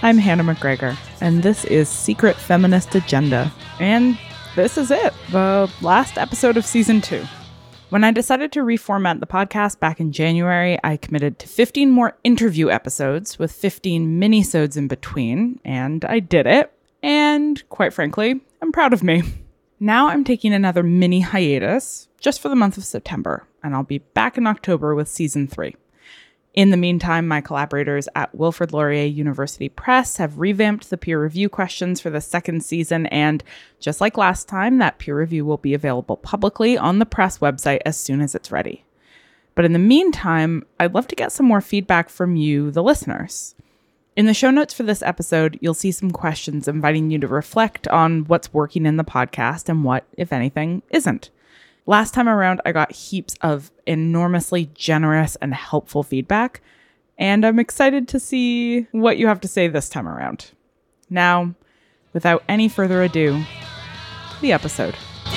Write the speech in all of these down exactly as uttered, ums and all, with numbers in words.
I'm Hannah McGregor, and this is Secret Feminist Agenda. And this is it, the last episode of season two. When I decided to reformat the podcast back in January, I committed to fifteen more interview episodes with fifteen mini-sodes in between, and I did it. And quite frankly, I'm proud of me. Now I'm taking another mini hiatus just for the month of September, and I'll be back in October with season three. In the meantime, my collaborators at Wilfrid Laurier University Press have revamped the peer review questions for the second season, and just like last time, that peer review will be available publicly on the press website as soon as it's ready. But in the meantime, I'd love to get some more feedback from you, the listeners. In the show notes for this episode, you'll see some questions inviting you to reflect on what's working in the podcast and what, if anything, isn't. Last time around, I got heaps of enormously generous and helpful feedback, and I'm excited to see what you have to say this time around. Now, without any further ado, the episode.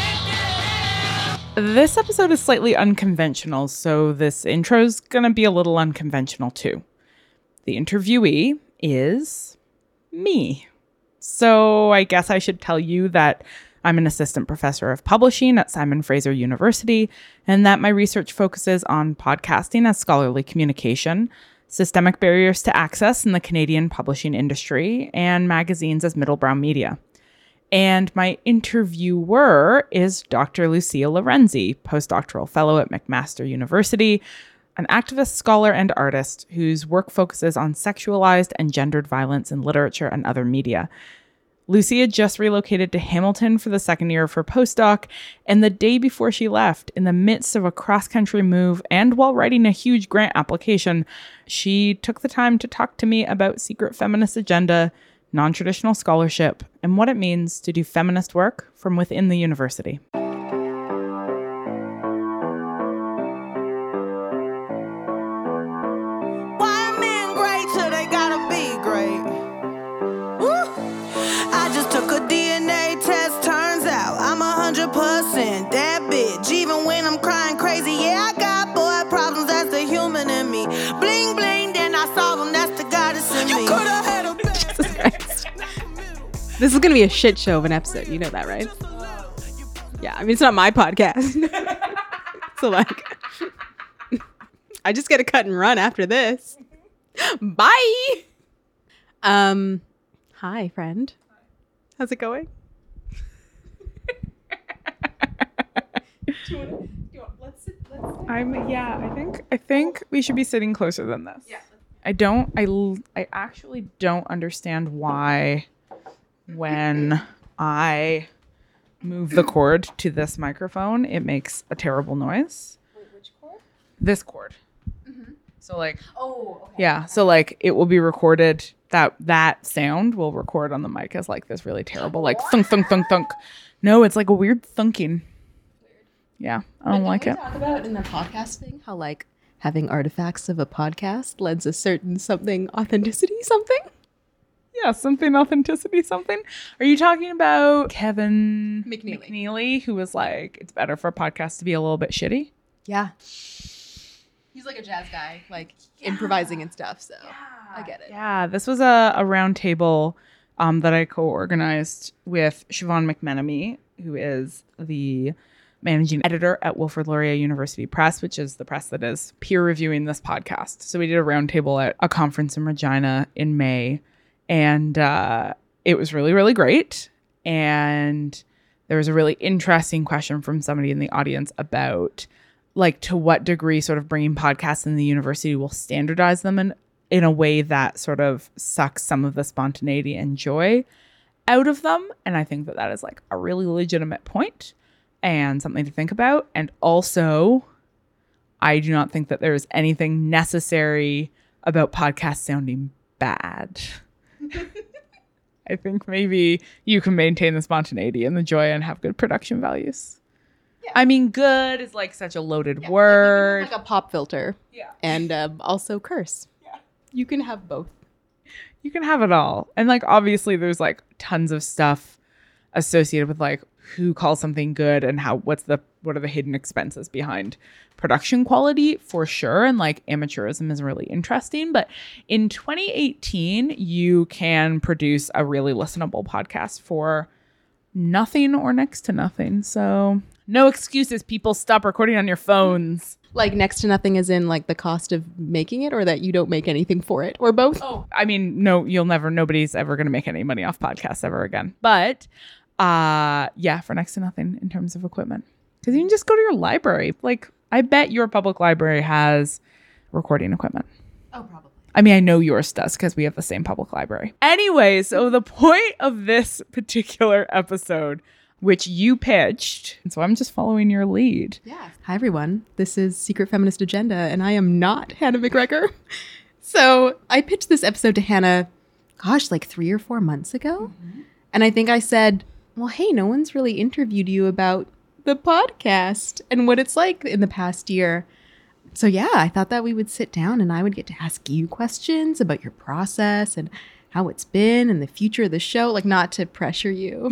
This episode is slightly unconventional, so this intro's gonna be a little unconventional too. The interviewee is me. So I guess I should tell you that I'm an assistant professor of publishing at Simon Fraser University, and that my research focuses on podcasting as scholarly communication, systemic barriers to access in the Canadian publishing industry, and magazines as middle-brow media. And my interviewer is Doctor Lucia Lorenzi, postdoctoral fellow at McMaster University, an activist, scholar, and artist whose work focuses on sexualized and gendered violence in literature and other media. Lucia just relocated to Hamilton for the second year of her postdoc, and the day before she left, in the midst of a cross-country move and while writing a huge grant application, she took the time to talk to me about Secret Feminist Agenda, non-traditional scholarship, and what it means to do feminist work from within the university. This is going to be a shit show of an episode. You know that, right? Yeah, I mean, it's not my podcast. So, like, I just get to cut and run after this. Bye! Um, hi, friend. How's it going? do you want to, do you want, let's sit, let's sit. I'm, yeah, I think, I think we should be sitting closer than this. Yeah. I don't, I, I actually don't understand why when I move the cord to this microphone, it makes a terrible noise. Wait, which cord? This cord. Mm-hmm. So like, oh, okay. Yeah. So like it will be recorded, that that sound will record on the mic as like this really terrible, like thunk, thunk, thunk, thunk. No, it's like a weird thunking. Weird. Yeah. I don't but like we it. Talk about in the podcast thing, how like having artifacts of a podcast lends a certain something authenticity, something. Yeah, something authenticity, something. Are you talking about Kevin McNeely. McNeely, who was like, it's better for a podcast to be a little bit shitty? Yeah. He's like a jazz guy, like yeah. improvising and stuff. So yeah. I get it. Yeah, this was a, a round table um, that I co-organized with Siobhan McMenemy, who is the managing editor at Wilfrid Laurier University Press, which is the press that is peer reviewing this podcast. So we did a round table at a conference in Regina in May. And uh, it was really, really great. And there was a really interesting question from somebody in the audience about, like, to what degree sort of bringing podcasts in the university will standardize them in, in a way that sort of sucks some of the spontaneity and joy out of them. And I think that that is, like, a really legitimate point and something to think about. And also, I do not think that there is anything necessary about podcasts sounding bad. I think maybe you can maintain the spontaneity and the joy and have good production values. Yeah. I mean, good is like such a loaded yeah, word. Like, like a pop filter. Yeah. And um, also curse. Yeah. You can have both. You can have it all. And like, obviously there's like tons of stuff associated with like who calls something good and how what's the what are the hidden expenses behind production quality for sure. And like amateurism is really interesting. But in twenty eighteen, you can produce a really listenable podcast for nothing or next to nothing. So no excuses, people. Stop recording on your phones. Like next to nothing as in like the cost of making it, or that you don't make anything for it, or both? Oh, I mean, no, you'll never, nobody's ever going to make any money off podcasts ever again. But uh, yeah, for next to nothing in terms of equipment. Because you can just go to your library. Like, I bet your public library has recording equipment. Oh, probably. I mean, I know yours does because we have the same public library. Anyway, so the point of this particular episode, which you pitched, and so I'm just following your lead. Yeah. Hi, everyone. This is Secret Feminist Agenda, and I am not Hannah McGregor. So I pitched this episode to Hannah, gosh, like three or four months ago. Mm-hmm. And I think I said, well, hey, no one's really interviewed you about the podcast and what it's like in the past year. So yeah, I thought that we would sit down and I would get to ask you questions about your process and how it's been and the future of the show. Like, not to pressure you.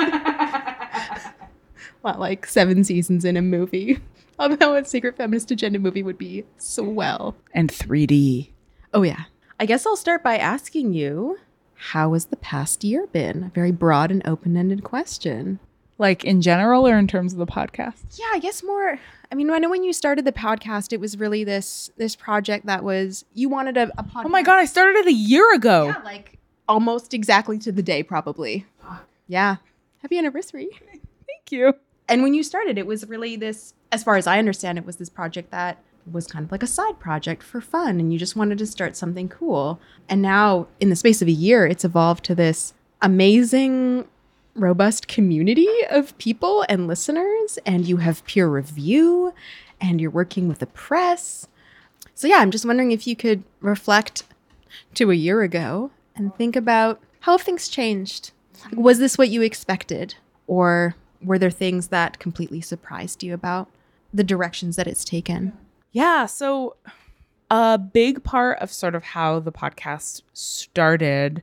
What, like seven seasons in a movie? Although a Secret Feminist Agenda movie would be swell. And three D. Oh yeah. I guess I'll start by asking you, how has the past year been? A very broad and open-ended question. Like in general or in terms of the podcast? Yeah, I guess more. I mean, I know when you started the podcast, it was really this this project that was, you wanted a, a podcast. Oh my God, I started it a year ago. Yeah, like almost exactly to the day, probably. Fuck. Yeah. Happy anniversary. Thank you. And when you started, it was really this, as far as I understand, it was this project that was kind of like a side project for fun. And you just wanted to start something cool. And now in the space of a year, it's evolved to this amazing, robust community of people and listeners. And you have peer review and you're working with the press. So yeah, I'm just wondering if you could reflect to a year ago and think about how have things changed? Was this what you expected? Or were there things that completely surprised you about the directions that it's taken? Yeah. So a big part of sort of how the podcast started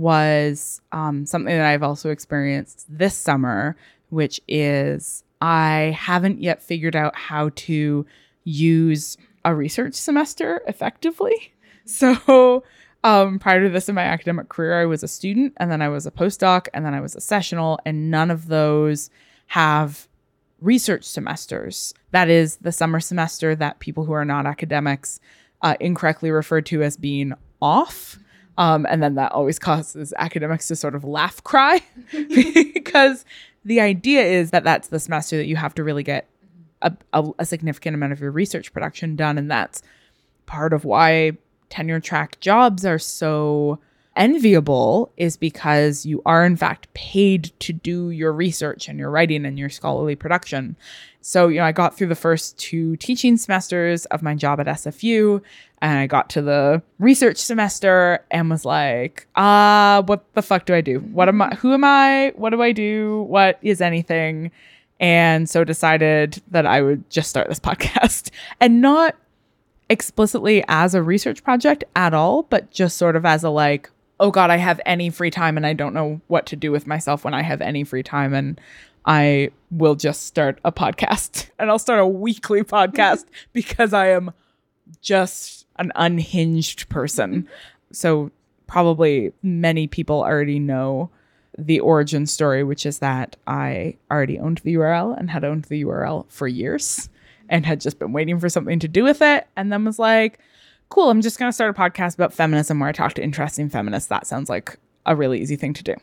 was um, something that I've also experienced this summer, which is I haven't yet figured out how to use a research semester effectively. So um, prior to this in my academic career, I was a student and then I was a postdoc and then I was a sessional, and none of those have research semesters. That is the summer semester that people who are not academics uh, incorrectly refer to as being off. Um, and then that always causes academics to sort of laugh cry because the idea is that that's the semester that you have to really get a, a, a significant amount of your research production done. And that's part of why tenure track jobs are so enviable, is because you are in fact paid to do your research and your writing and your scholarly production. So, you know, I got through the first two teaching semesters of my job at S F U, and I got to the research semester and was like, ah, uh, what the fuck do I do? What am I? Who am I? What do I do? What is anything? And so decided that I would just start this podcast, and not explicitly as a research project at all, but just sort of as a like, oh God, I have any free time and I don't know what to do with myself when I have any free time, and I will just start a podcast, and I'll start a weekly podcast because I am just an unhinged person. So probably many people already know the origin story, which is that I already owned the U R L and had owned the U R L for years and had just been waiting for something to do with it, and then was like, cool, I'm just going to start a podcast about feminism where I talk to interesting feminists. That sounds like a really easy thing to do.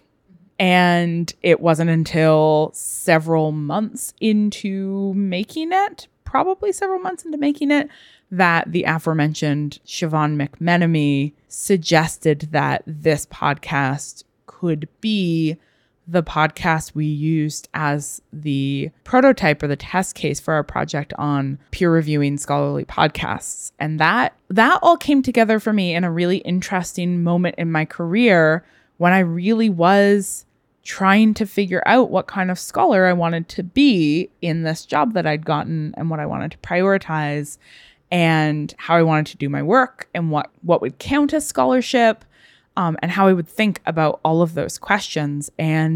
And it wasn't until several months into making it, probably several months into making it, that the aforementioned Siobhan McMenemy suggested that this podcast could be the podcast we used as the prototype or the test case for our project on peer reviewing scholarly podcasts. And that that all came together for me in a really interesting moment in my career when I really was trying to figure out what kind of scholar I wanted to be in this job that I'd gotten, and what I wanted to prioritize, and how I wanted to do my work, and what, what would count as scholarship. Um, and how I would think about all of those questions. And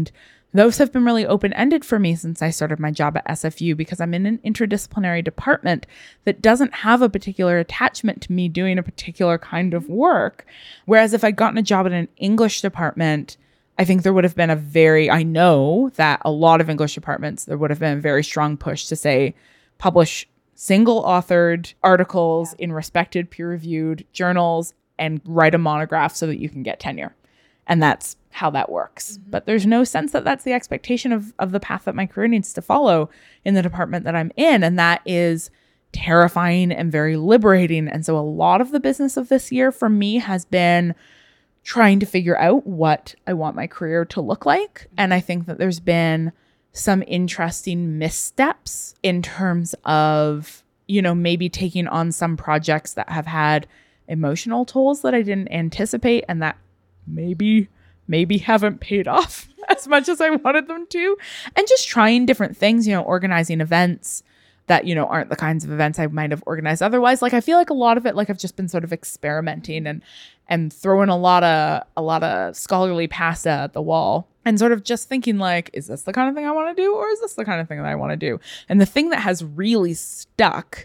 Those have been really open-ended for me since I started my job at S F U because I'm in an interdisciplinary department that doesn't have a particular attachment to me doing a particular kind of work. Whereas if I'd gotten a job in an English department, I think there would have been a very, I know that a lot of English departments, there would have been a very strong push to say, publish single authored articles in respected peer-reviewed journals and write a monograph so that you can get tenure. And that's how that works. Mm-hmm. But there's no sense that that's the expectation of, of the path that my career needs to follow in the department that I'm in. And that is terrifying and very liberating. And so a lot of the business of this year for me has been trying to figure out what I want my career to look like. And I think that there's been some interesting missteps in terms of, you know, maybe taking on some projects that have had emotional tolls that I didn't anticipate and that maybe maybe haven't paid off as much as I wanted them to, and just trying different things, you know, organizing events that, you know, aren't the kinds of events I might have organized otherwise. Like I feel like a lot of it, like I've just been sort of experimenting and and throwing a lot of a lot of scholarly pasta at the wall and sort of just thinking like, is this the kind of thing I want to do, or is this the kind of thing that I want to do? And the thing that has really stuck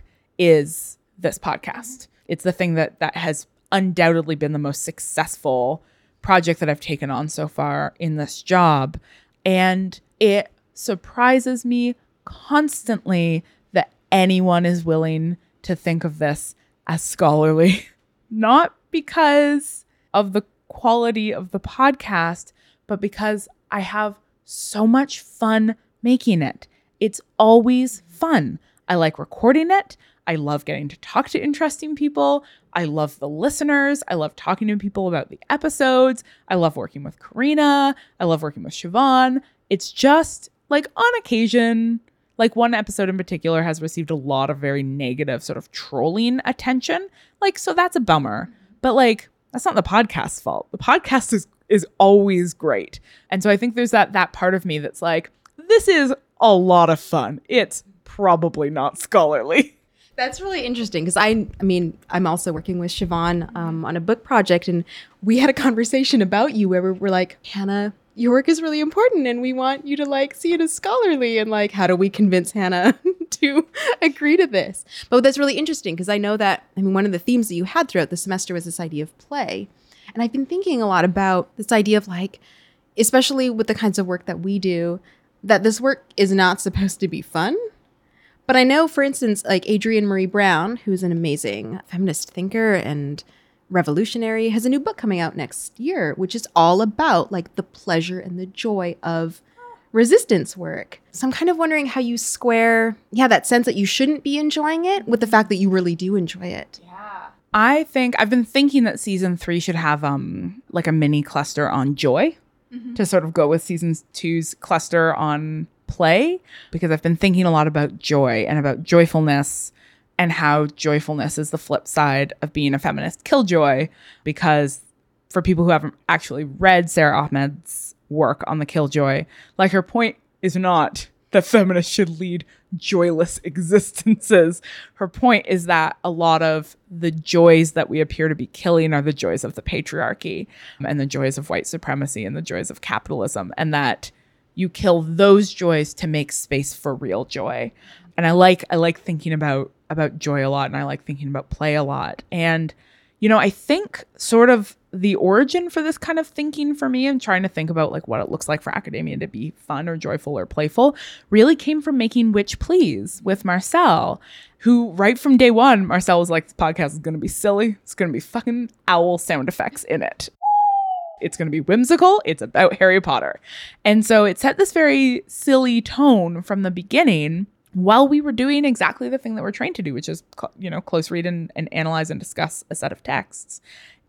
is this podcast. It's the thing that that has undoubtedly been the most successful project that I've taken on so far in this job. And it surprises me constantly that anyone is willing to think of this as scholarly, not because of the quality of the podcast, but because I have so much fun making it. It's always fun. I like recording it. I love getting to talk to interesting people. I love the listeners. I love talking to people about the episodes. I love working with Karina. I love working with Siobhan. It's just like on occasion, like one episode in particular has received a lot of very negative sort of trolling attention. Like, so that's a bummer. But like, that's not the podcast's fault. The podcast is is always great. And so I think there's that that part of me that's like, this is a lot of fun. It's probably not scholarly. That's really interesting because I, I mean, I'm also working with Siobhan um, on a book project, and we had a conversation about you where we're like, Hannah, your work is really important, and we want you to like see it as scholarly, and like, how do we convince Hannah to agree to this? But that's really interesting because I know that, I mean, one of the themes that you had throughout the semester was this idea of play, and I've been thinking a lot about this idea of like, especially with the kinds of work that we do, that this work is not supposed to be fun. But I know, for instance, like Adrienne Marie Brown, who's an amazing feminist thinker and revolutionary, has a new book coming out next year, which is all about like the pleasure and the joy of resistance work. So I'm kind of wondering how you square, yeah, that sense that you shouldn't be enjoying it with the fact that you really do enjoy it. Yeah. I think I've been thinking that season three should have um like a mini cluster on joy mm-hmm. to sort of go with season two's cluster on play, because I've been thinking a lot about joy and about joyfulness and how joyfulness is the flip side of being a feminist killjoy. Because for people who haven't actually read Sarah Ahmed's work on the killjoy, like her point is not that feminists should lead joyless existences. Her point is that a lot of the joys that we appear to be killing are the joys of the patriarchy and the joys of white supremacy and the joys of capitalism, and that you kill those joys to make space for real joy. And I like I like thinking about about joy a lot, and I like thinking about play a lot. And, you know, I think sort of the origin for this kind of thinking for me and trying to think about like what it looks like for academia to be fun or joyful or playful really came from making Witch Please with Marcel, who right from day one, Marcel was like, this podcast is going to be silly. It's going to be fucking owl sound effects in it. It's going to be whimsical. It's about Harry Potter. And so it set this very silly tone from the beginning while we were doing exactly the thing that we're trained to do, which is, you know, close read and, and analyze and discuss a set of texts.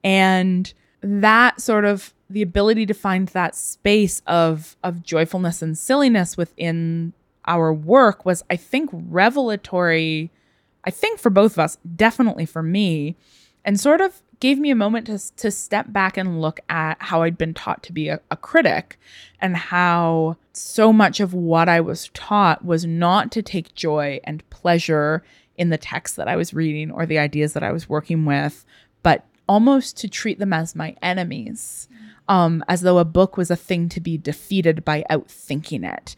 And that sort of the ability to find that space of, of joyfulness and silliness within our work was, I think, revelatory, I think for both of us, definitely for me, and sort of gave me a moment to to step back and look at how I'd been taught to be a, a critic, and how so much of what I was taught was not to take joy and pleasure in the text that I was reading or the ideas that I was working with, but almost to treat them as my enemies. um, as though a book was a thing to be defeated by outthinking it.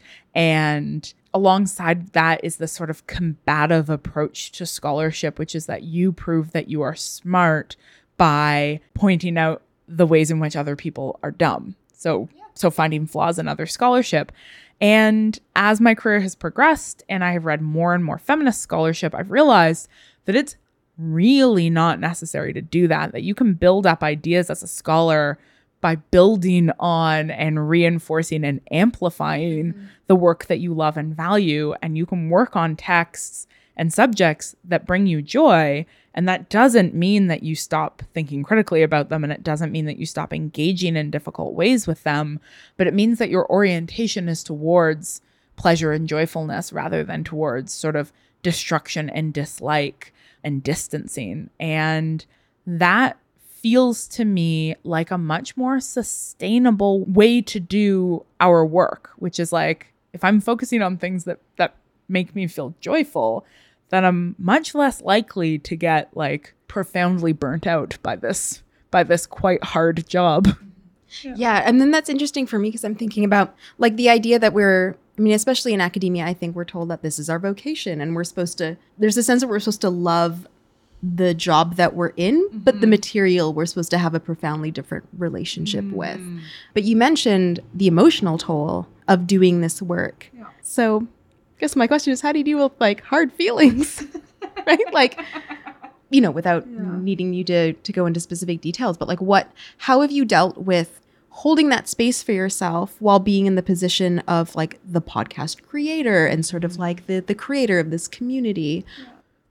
And alongside that is this sort of combative approach to scholarship, which is that you prove that you are smart by pointing out the ways in which other people are dumb. So, yeah. so finding flaws in other scholarship. And as my career has progressed and I have read more and more feminist scholarship, I've realized that it's really not necessary to do that, that you can build up ideas as a scholar by building on and reinforcing and amplifying mm-hmm. the work that you love and value. And you can work on texts and subjects that bring you joy. And that doesn't mean that you stop thinking critically about them. And it doesn't mean that you stop engaging in difficult ways with them. But it means that your orientation is towards pleasure and joyfulness rather than towards sort of destruction and dislike and distancing. And that feels to me like a much more sustainable way to do our work, which is like, if I'm focusing on things that that make me feel joyful, then I'm much less likely to get like profoundly burnt out by this by this quite hard job. Yeah, yeah, and then that's interesting for me because I'm thinking about like the idea that we're, I mean, especially in academia, I think we're told that this is our vocation and we're supposed to, there's a sense that we're supposed to love the job that we're in, mm-hmm. but the material we're supposed to have a profoundly different relationship mm. with. But you mentioned the emotional toll of doing this work. Yeah. So I guess my question is, how do you deal with like hard feelings, right? Like, you know, without yeah. needing you to to go into specific details, but like what, how have you dealt with holding that space for yourself while being in the position of like the podcast creator and sort of like the the creator of this community? Yeah.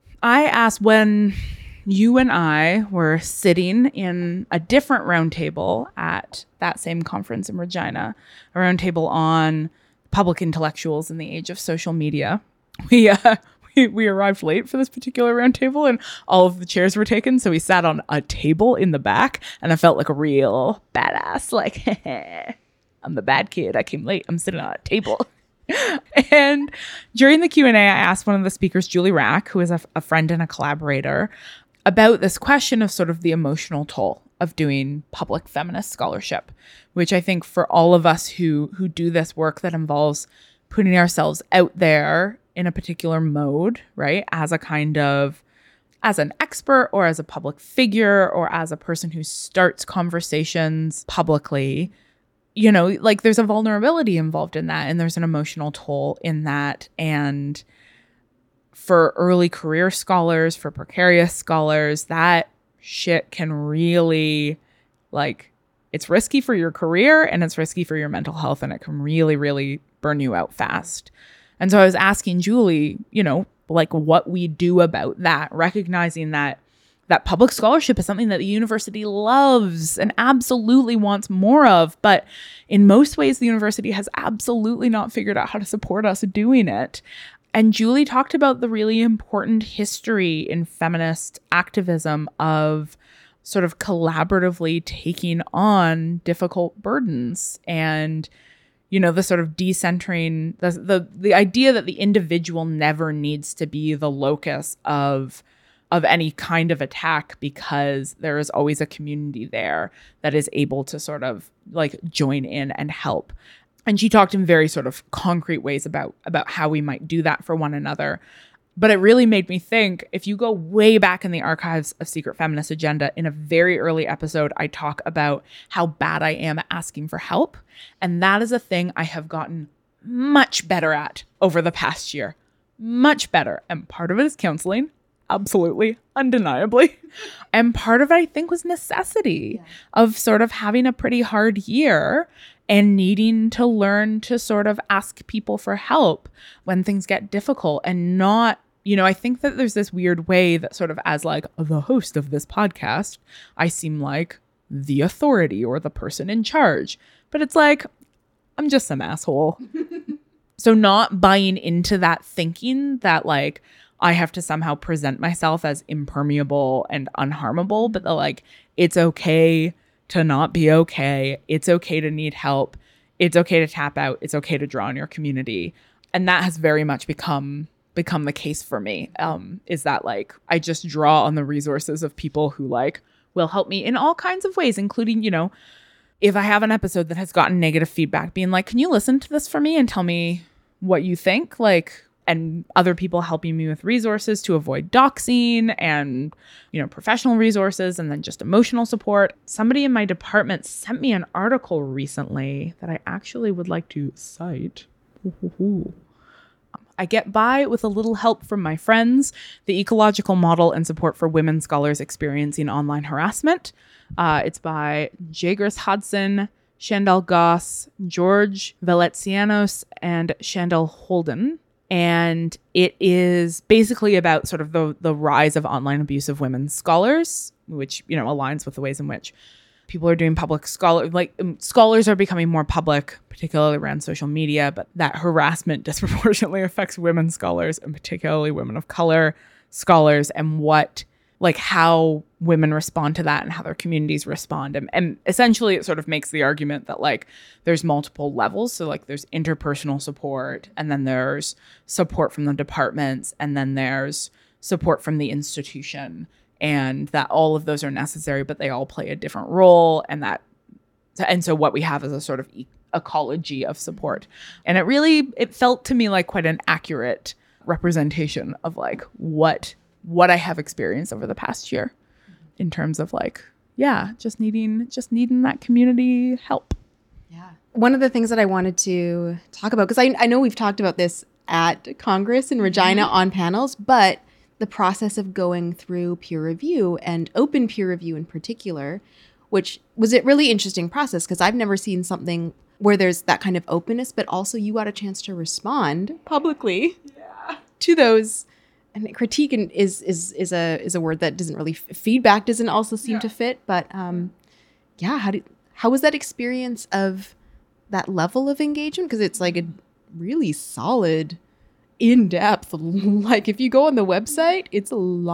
I asked when you and I were sitting in a different roundtable at that same conference in Regina, a roundtable on public intellectuals in the age of social media. We uh, we, we arrived late for this particular roundtable and all of the chairs were taken. So we sat on a table in the back and I felt like a real badass. Like, I'm the bad kid. I came late. I'm sitting on a table. And during the Q and A, I asked one of the speakers, Julie Rack, who is a, a friend and a collaborator, about this question of sort of the emotional toll of doing public feminist scholarship, which I think for all of us who who do this work that involves putting ourselves out there in a particular mode, right, as a kind of, as an expert or as a public figure or as a person who starts conversations publicly, you know, like there's a vulnerability involved in that and there's an emotional toll in that. And for early career scholars, for precarious scholars, that shit can really, like, it's risky for your career and it's risky for your mental health and it can really, really burn you out fast. And so I was asking Julie, you know, like what we do about that, recognizing that that public scholarship is something that the university loves and absolutely wants more of. But in most ways, the university has absolutely not figured out how to support us doing it. And Julie talked about the really important history in feminist activism of sort of collaboratively taking on difficult burdens and, you know, the sort of decentering, the, the, the idea that the individual never needs to be the locus of of any kind of attack because there is always a community there that is able to sort of like join in and help. And she talked in very sort of concrete ways about, about how we might do that for one another. But it really made me think, if you go way back in the archives of Secret Feminist Agenda, in a very early episode, I talk about how bad I am at asking for help. And that is a thing I have gotten much better at over the past year. Much better. And part of it is counseling. Absolutely, undeniably. And part of it, I think, was necessity yeah. of sort of having a pretty hard year and needing to learn to sort of ask people for help when things get difficult and not, you know, I think that there's this weird way that sort of as like the host of this podcast, I seem like the authority or the person in charge. But it's like, I'm just some asshole. So not buying into that thinking that like, I have to somehow present myself as impermeable and unharmable, but the, like, it's okay to not be okay. It's okay to need help. It's okay to tap out. It's okay to draw on your community. And that has very much become become the case for me, um, is that like, I just draw on the resources of people who like will help me in all kinds of ways, including, you know, if I have an episode that has gotten negative feedback, being like, can you listen to this for me and tell me what you think? Like, and other people helping me with resources to avoid doxing and, you know, professional resources and then just emotional support. Somebody in my department sent me an article recently that I actually would like to cite. I get by with a little help from my friends, the ecological model and support for women scholars experiencing online harassment. Uh, it's by Jagris Hudson, Shandell Goss, George Veletsianos, and Shandell Holden. And it is basically about sort of the, the rise of online abuse of women scholars, which, you know, aligns with the ways in which people are doing public scholar, like um, scholars are becoming more public, particularly around social media, but that harassment disproportionately affects women scholars and particularly women of color scholars, and what, like how women respond to that and how their communities respond. And, and essentially it sort of makes the argument that like there's multiple levels. So like there's interpersonal support, and then there's support from the departments, and then there's support from the institution, and that all of those are necessary, but they all play a different role. And that, and so what we have is a sort of e- ecology of support. And it really, it felt to me like quite an accurate representation of like what, what I have experienced over the past year in terms of like, yeah, just needing, just needing that community help. Yeah. One of the things that I wanted to talk about, because I, I know we've talked about this at Congress in Regina mm-hmm. on panels, but the process of going through peer review and open peer review in particular, which was a really interesting process because I've never seen something where there's that kind of openness, but also you got a chance to respond publicly yeah. to those. And critique is is is a is a word that doesn't really feedback doesn't also seem yeah. to fit. But um, yeah, how did how was that experience of that level of engagement? Because it's like a really solid, in depth. Like if you go on the website, it's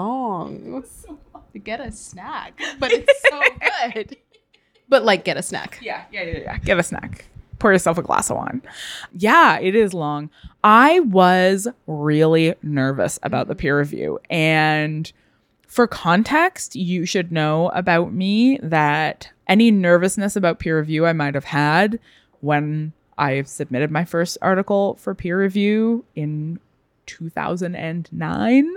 long to get a snack, but it's so good. But like, get a snack. Yeah, yeah, yeah, yeah. Get a snack. Pour yourself a glass of wine. Yeah, it is long. I was really nervous about the peer review. And for context, you should know about me that any nervousness about peer review I might have had when I submitted my first article for peer review in two thousand nine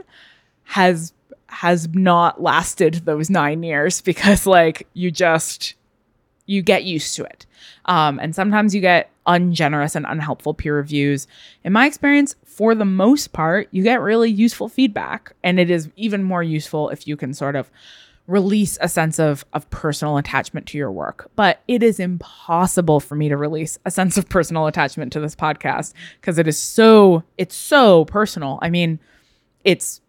has has not lasted those nine years because like you just you get used to it. Um, and sometimes you get ungenerous and unhelpful peer reviews. In my experience, for the most part, you get really useful feedback. And it is even more useful if you can sort of release a sense of, of personal attachment to your work. But it is impossible for me to release a sense of personal attachment to this podcast because it is so, it's so personal. I mean, it's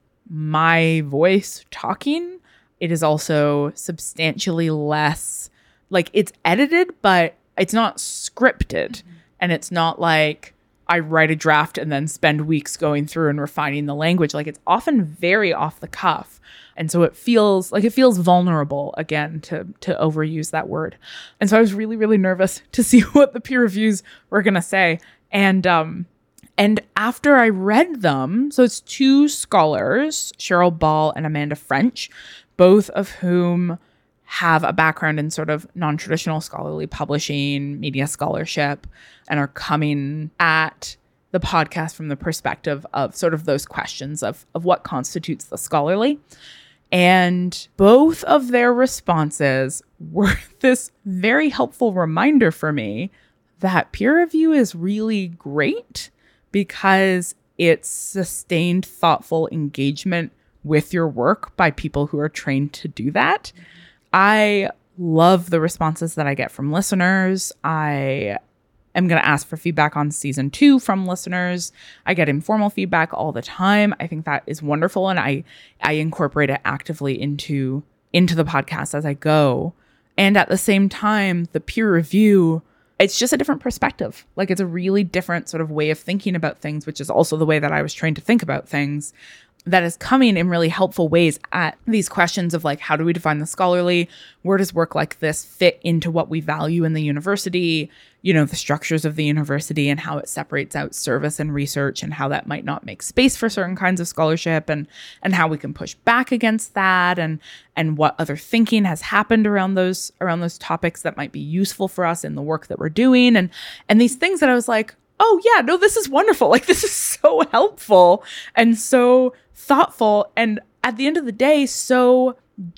my voice talking. It is also substantially less, like it's edited, but it's not scripted. Mm-hmm. And it's not like I write a draft and then spend weeks going through and refining the language. Like it's often very off the cuff. And so it feels like it feels vulnerable, again, to to overuse that word. And so I was really, really nervous to see what the peer reviews were going to say. And um, and after I read them, so it's two scholars, Cheryl Ball and Amanda French, both of whom have a background in sort of non-traditional scholarly publishing, media scholarship, and are coming at the podcast from the perspective of sort of those questions of, of what constitutes the scholarly. And both of their responses were this very helpful reminder for me that peer review is really great because it's sustained, thoughtful engagement with your work by people who are trained to do that. I love the responses that I get from listeners. I am going to ask for feedback on season two from listeners. I get informal feedback all the time. I think that is wonderful. And I, I incorporate it actively into, into the podcast as I go. And at the same time, the peer review, it's just a different perspective. Like it's a really different sort of way of thinking about things, which is also the way that I was trained to think about things, that is coming in really helpful ways at these questions of like, how do we define the scholarly? Where does work like this fit into what we value in the university? You know, the structures of the university and how it separates out service and research and how that might not make space for certain kinds of scholarship, and and how we can push back against that, and and what other thinking has happened around those around those topics that might be useful for us in the work that we're doing. And and these things that I was like, oh yeah, no, this is wonderful. Like, this is so helpful and so thoughtful. And at the end of the day, so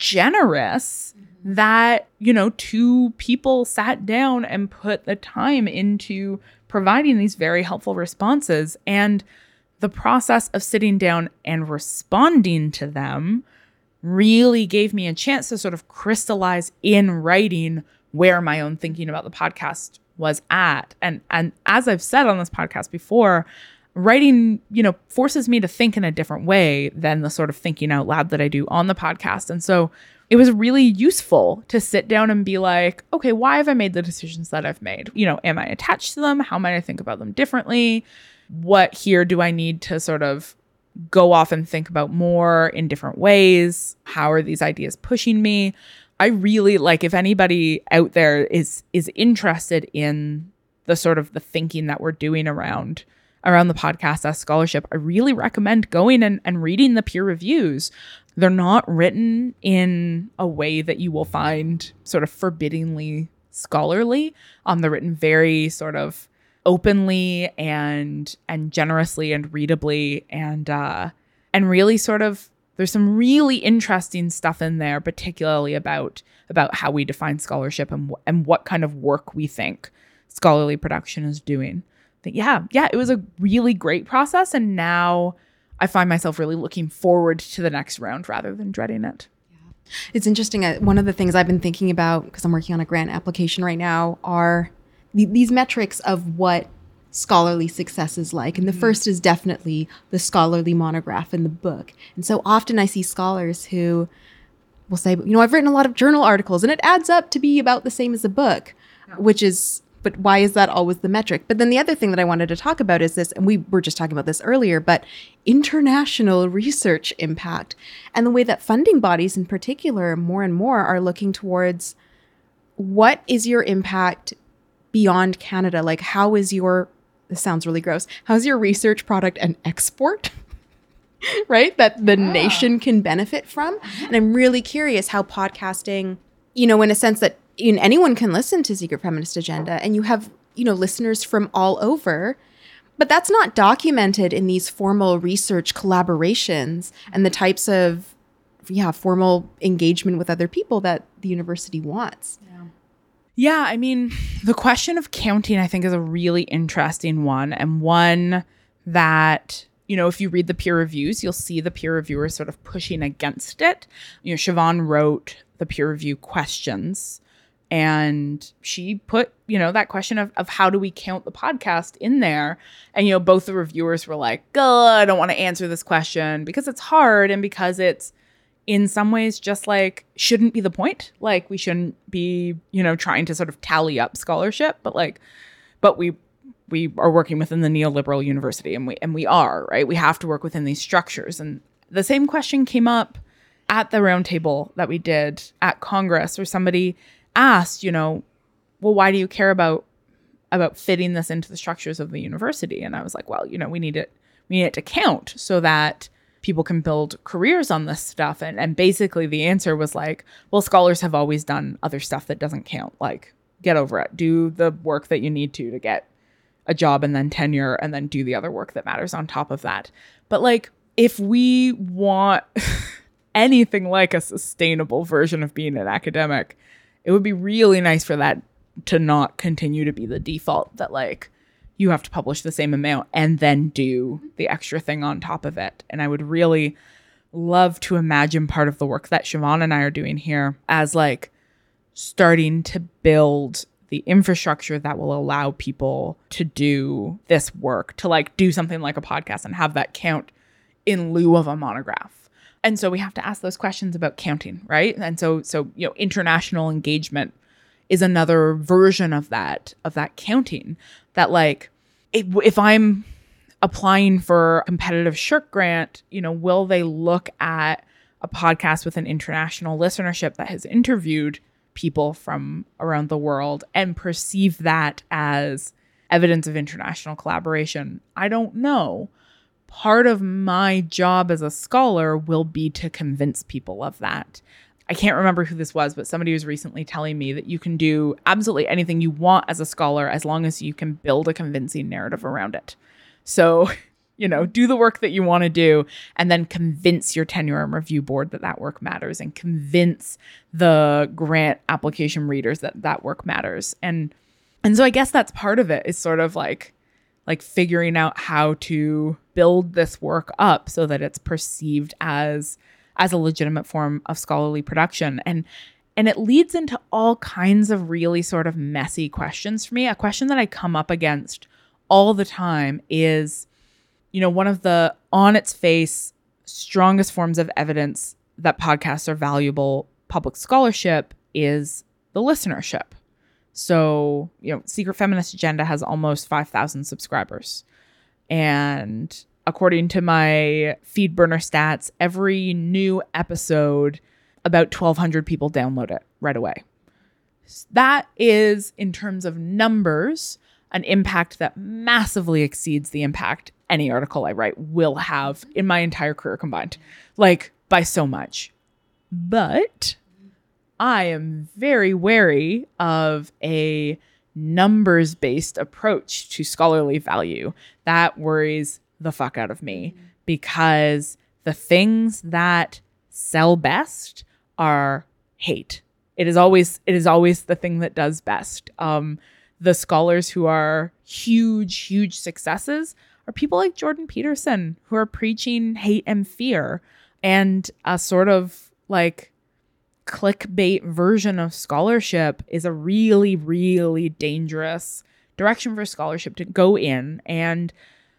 generous mm-hmm. that, you know, two people sat down and put the time into providing these very helpful responses. And the process of sitting down and responding to them really gave me a chance to sort of crystallize in writing where my own thinking about the podcast was at. And and as I've said on this podcast before, writing, you know, forces me to think in a different way than the sort of thinking out loud that I do on the podcast. And so it was really useful to sit down and be like, okay, why have I made the decisions that I've made? You know, am I attached to them? How might I think about them differently? What here do I need to sort of go off and think about more in different ways? How are these ideas pushing me? I really like, if anybody out there is is interested in the sort of the thinking that we're doing around around the podcast as scholarship, I really recommend going and, and reading the peer reviews. They're not written in a way that you will find sort of forbiddingly scholarly. Um, they're written very sort of openly and and generously and readably, and uh, and really sort of, there's some really interesting stuff in there, particularly about about how we define scholarship and, wh- and what kind of work we think scholarly production is doing. But yeah, yeah, it was a really great process. And now I find myself really looking forward to the next round rather than dreading it. Yeah. It's interesting. Uh, one of the things I've been thinking about, because I'm working on a grant application right now, are th- these metrics of what scholarly success is like. And the mm-hmm. first is definitely the scholarly monograph in the book. And so often I see scholars who will say, you know, I've written a lot of journal articles and it adds up to be about the same as a book, yeah. which is, but why is that always the metric? But then the other thing that I wanted to talk about is this, and we were just talking about this earlier, but international research impact and the way that funding bodies in particular, more and more are looking towards what is your impact beyond Canada? Like, how is your, this sounds really gross, how's your research product an export? Right? That the yeah. nation can benefit from. And I'm really curious how podcasting, you know, in a sense that you know, anyone can listen to Secret Feminist Agenda, and you have, you know, listeners from all over, but that's not documented in these formal research collaborations and the types of, yeah, formal engagement with other people that the university wants. Yeah. Yeah, I mean, the question of counting, I think, is a really interesting one, and one that, you know, if you read the peer reviews, you'll see the peer reviewers sort of pushing against it. You know, Siobhan wrote the peer review questions, and she put, you know, that question of, of how do we count the podcast in there? And, you know, both the reviewers were like, oh, I don't want to answer this question because it's hard and because it's in some ways just like shouldn't be the point. Like, we shouldn't be, you know, trying to sort of tally up scholarship, but like, but we we are working within the neoliberal university, and we and we are, right? We have to work within these structures. And the same question came up at the roundtable that we did at Congress, where somebody asked, you know, well, why do you care about about fitting this into the structures of the university? And I was like, well, you know, we need it, we need it to count so that people can build careers on this stuff. And and basically the answer was like, well, scholars have always done other stuff that doesn't count. Like, get over it. Do the work that you need to to get a job and then tenure, and then do the other work that matters on top of that. But like, if we want anything like a sustainable version of being an academic, it would be really nice for that to not continue to be the default, that like you have to publish the same amount and then do the extra thing on top of it. And I would really love to imagine part of the work that Siobhan and I are doing here as like starting to build the infrastructure that will allow people to do this work, to like do something like a podcast and have that count in lieu of a monograph. And so we have to ask those questions about counting, right? And so, so you know, international engagement is another version of that, of that counting. That like, if, if I'm applying for a competitive SSHRC grant, you know, will they look at a podcast with an international listenership that has interviewed people from around the world and perceive that as evidence of international collaboration? I don't know. Part of my job as a scholar will be to convince people of that. I can't remember who this was, but somebody was recently telling me that you can do absolutely anything you want as a scholar as long as you can build a convincing narrative around it. So, you know, do the work that you want to do and then convince your tenure and review board that that work matters, and convince the grant application readers that that work matters. And and so I guess that's part of it, is sort of like like figuring out how to build this work up so that it's perceived as as a legitimate form of scholarly production. And and it leads into all kinds of really sort of messy questions for me. A question that I come up against all the time is, you know, one of the on its face strongest forms of evidence that podcasts are valuable public scholarship is the listenership. So, you know, Secret Feminist Agenda has almost five thousand subscribers. And according to my FeedBurner stats, every new episode, about twelve hundred people download it right away. That is, in terms of numbers, an impact that massively exceeds the impact any article I write will have in my entire career combined, like by so much. But I am very wary of a numbers-based approach to scholarly value. That worries the fuck out of me, because the things that sell best are hate. It is always it is always the thing that does best. Um, the scholars who are huge, huge successes are people like Jordan Peterson, who are preaching hate and fear, and a sort of like clickbait version of scholarship is a really, really dangerous direction for scholarship to go in. And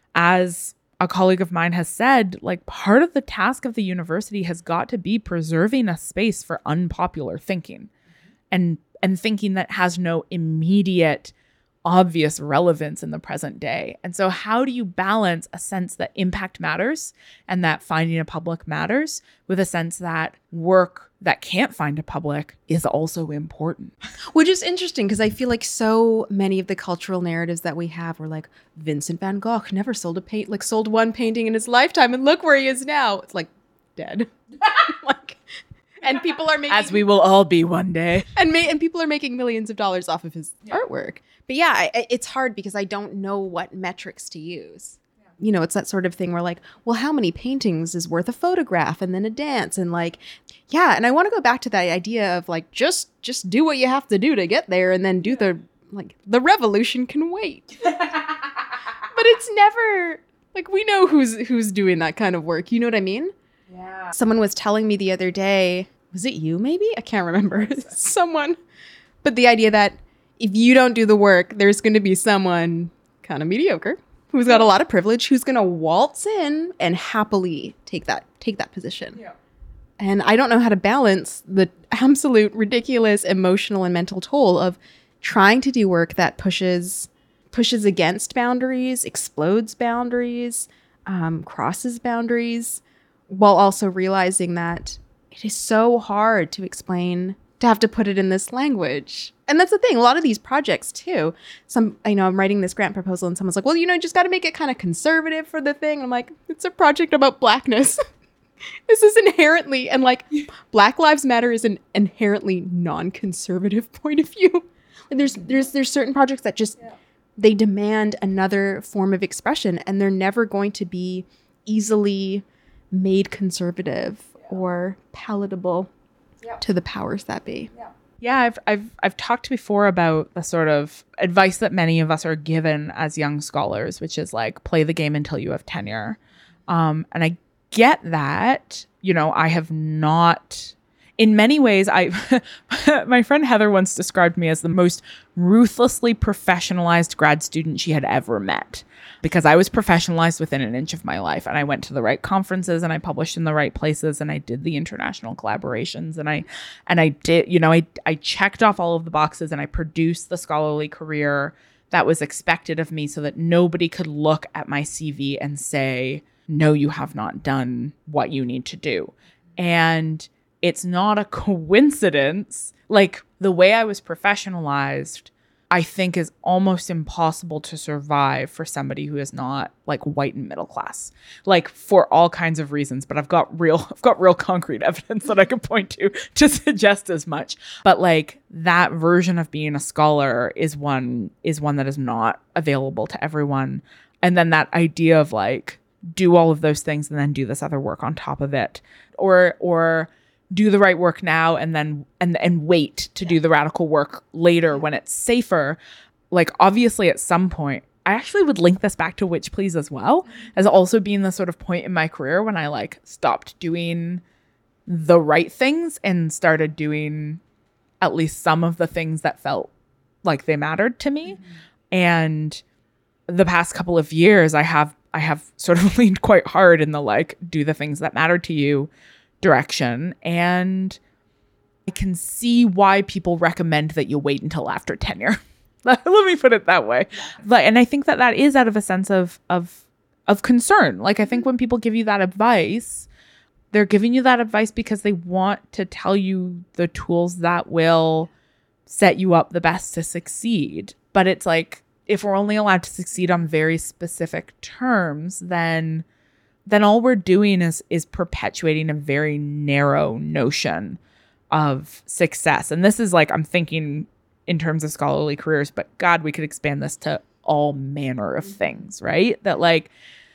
as a colleague of mine has said, like, part of the task of the university has got to be preserving a space for unpopular thinking, and and thinking that has no immediate obvious relevance in the present day. And so how do you balance a sense that impact matters and that finding a public matters with a sense that work that can't find a public is also important? Which is interesting, because I feel like so many of the cultural narratives that we have were like, Vincent van Gogh never sold a paint, like sold one painting in his lifetime, and look where he is now. It's like dead. Like, and people are making, as we will all be one day, and ma- and people are making millions of dollars off of his yeah. artwork. But yeah, I, it's hard because I don't know what metrics to use. Yeah. You know, it's that sort of thing where like, well, how many paintings is worth a photograph and then a dance? And like, yeah. And I want to go back to that idea of like, just just do what you have to do to get there, and then do the, like, the revolution can wait. But it's never like, we know who's who's doing that kind of work. You know what I mean? Yeah. Someone was telling me the other day, was it you maybe? I can't remember. Someone. But the idea that if you don't do the work, there's going to be someone kind of mediocre who's got a lot of privilege, who's going to waltz in and happily take that take that position. Yeah. And I don't know how to balance the absolute ridiculous emotional and mental toll of trying to do work that pushes pushes against boundaries, explodes boundaries, um, crosses boundaries, while also realizing that it is so hard to explain, to have to put it in this language. And that's the thing. A lot of these projects too, some, you know, I'm writing this grant proposal and someone's like, well, you know, you just got to make it kind of conservative for the thing. I'm like, it's a project about blackness. This is inherently, and like Black Lives Matter is an inherently non-conservative point of view. And there's, there's, there's certain projects that just, yeah. they demand another form of expression, and they're never going to be easily made conservative yeah. or palatable yeah. to the powers that be. Yeah. Yeah, I've I've I've talked before about the sort of advice that many of us are given as young scholars, which is like, play the game until you have tenure. Um, and I get that. You know, I have not, in many ways, I my friend Heather once described me as the most ruthlessly professionalized grad student she had ever met, because I was professionalized within an inch of my life, and I went to the right conferences, and I published in the right places, and I did the international collaborations, and I and I did, you know, I I checked off all of the boxes, and I produced the scholarly career that was expected of me so that nobody could look at my C V and say, no, you have not done what you need to do. And it's not a coincidence. Like, the way I was professionalized, I think, is almost impossible to survive for somebody who is not like white and middle class, like, for all kinds of reasons. But I've got real, I've got real concrete evidence that I can point to to suggest as much. But like, that version of being a scholar is one is one that is not available to everyone. And then that idea of like, do all of those things and then do this other work on top of it, or or do the right work now and then and and wait to do the radical work later when it's safer. Like, obviously at some point, I actually would link this back to Witch Please as well, as also being the sort of point in my career when I like stopped doing the right things and started doing at least some of the things that felt like they mattered to me. Mm-hmm. And the past couple of years, I have I have sort of leaned quite hard in the like, do the things that matter to you direction. And I can see why people recommend that you wait until after tenure. Let me put it that way. Like, and I think that that is out of a sense of of of concern. Like, I think when people give you that advice, they're giving you that advice because they want to tell you the tools that will set you up the best to succeed. But it's like, if we're only allowed to succeed on very specific terms, then then all we're doing is is perpetuating a very narrow notion of success. And this is like, I'm thinking in terms of scholarly careers, but God, we could expand this to all manner of things, right? That like,